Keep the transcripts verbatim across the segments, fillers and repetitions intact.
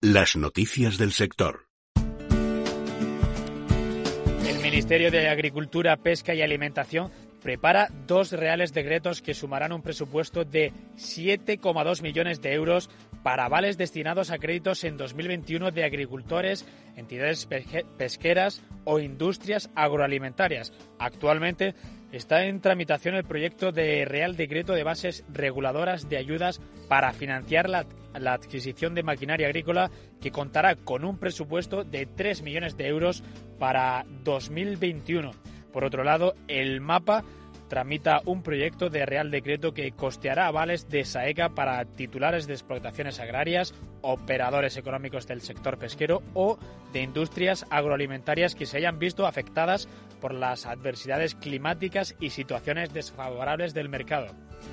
Las noticias del sector. El Ministerio de Agricultura, Pesca y Alimentación prepara dos reales decretos que sumarán un presupuesto de siete coma dos millones de euros para avales destinados a créditos en dos mil veintiuno de agricultores, entidades pesqueras o industrias agroalimentarias. Actualmente está en tramitación el proyecto de Real Decreto de Bases Reguladoras de Ayudas para financiar la, la adquisición de maquinaria agrícola, que contará con un presupuesto de tres millones de euros para dos mil veintiuno. Por otro lado, el MAPA tramita un proyecto de Real Decreto que costeará avales de SAECA para titulares de explotaciones agrarias, operadores económicos del sector pesquero o de industrias agroalimentarias que se hayan visto afectadas por las adversidades climáticas y situaciones desfavorables del mercado.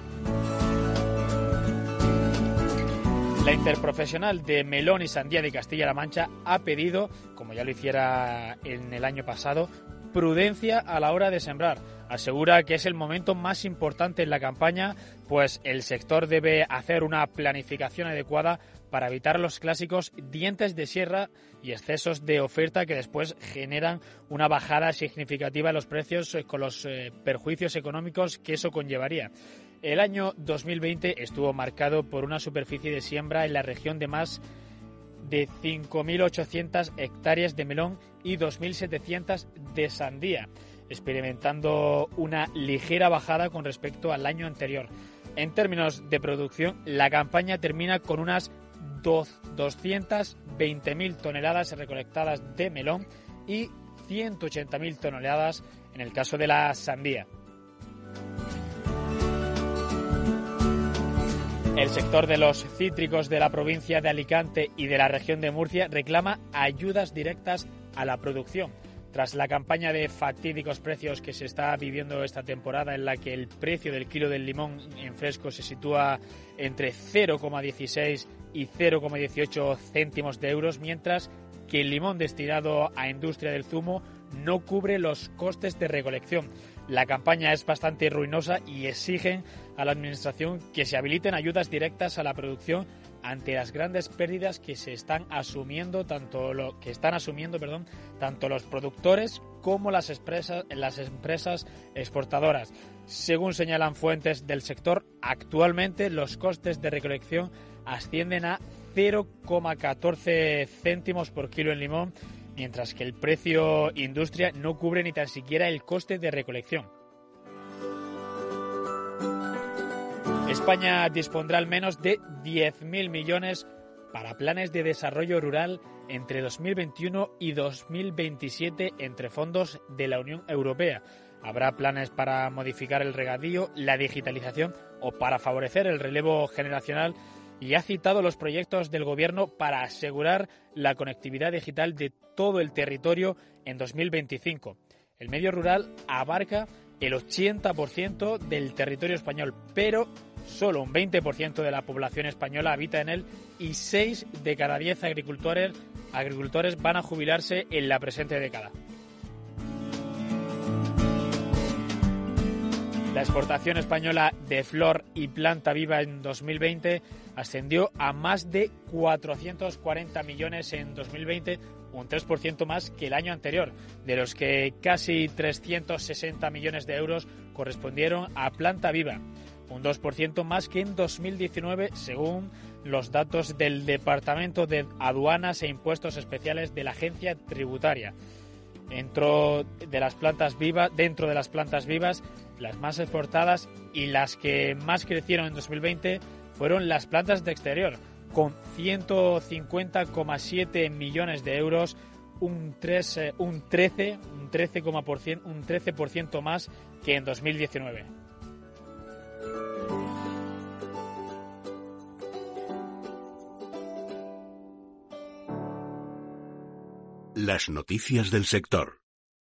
La Interprofesional de Melón y Sandía de Castilla-La Mancha ha pedido, como ya lo hiciera en el año pasado, prudencia a la hora de sembrar. Asegura que es el momento más importante en la campaña, pues el sector debe hacer una planificación adecuada para evitar los clásicos dientes de sierra y excesos de oferta que después generan una bajada significativa en los precios, con los eh, perjuicios económicos que eso conllevaría. El año dos mil veinte estuvo marcado por una superficie de siembra en la región de más de cinco mil ochocientas hectáreas de melón y dos mil setecientas de sandía, experimentando una ligera bajada con respecto al año anterior. En términos de producción, la campaña termina con unas doscientas veinte mil toneladas recolectadas de melón y ciento ochenta mil toneladas en el caso de la sandía. El sector de los cítricos de la provincia de Alicante y de la región de Murcia reclama ayudas directas a la producción. Tras la campaña de fatídicos precios que se está viviendo esta temporada, en la que el precio del kilo del limón en fresco se sitúa entre cero coma dieciséis y cero coma dieciocho céntimos de euros, mientras que el limón destinado a industria del zumo no cubre los costes de recolección. La campaña es bastante ruinosa y exigen a la Administración que se habiliten ayudas directas a la producción ante las grandes pérdidas que se están asumiendo tanto lo que están asumiendo, perdón, tanto los productores como las empresas, las empresas exportadoras. Según señalan fuentes del sector, actualmente los costes de recolección ascienden a cero coma catorce céntimos por kilo en limón, mientras que el precio industria no cubre ni tan siquiera el coste de recolección. España dispondrá al menos de diez mil millones para planes de desarrollo rural entre dos mil veintiuno y dos mil veintisiete entre fondos de la Unión Europea. Habrá planes para modificar el regadío, la digitalización o para favorecer el relevo generacional, y ha citado los proyectos del Gobierno para asegurar la conectividad digital de todo el territorio en dos mil veinticinco. El medio rural abarca el ochenta por ciento del territorio español, pero solo un veinte por ciento de la población española habita en él y seis de cada diez agricultores, agricultores van a jubilarse en la presente década. La exportación española de flor y planta viva en dos mil veinte ascendió a más de cuatrocientos cuarenta millones en dos mil veinte, un tres por ciento más que el año anterior, de los que casi trescientos sesenta millones de euros correspondieron a planta viva, un dos por ciento más que en dos mil diecinueve, según los datos del Departamento de Aduanas e Impuestos Especiales de la Agencia Tributaria. Dentro de las plantas vivas, dentro de las plantas vivas, las más exportadas y las que más crecieron en dos mil veinte fueron las plantas de exterior, con ciento cincuenta coma siete millones de euros, un, tres, un trece, un trece por ciento, un trece por ciento más que en dos mil diecinueve. Las noticias del sector.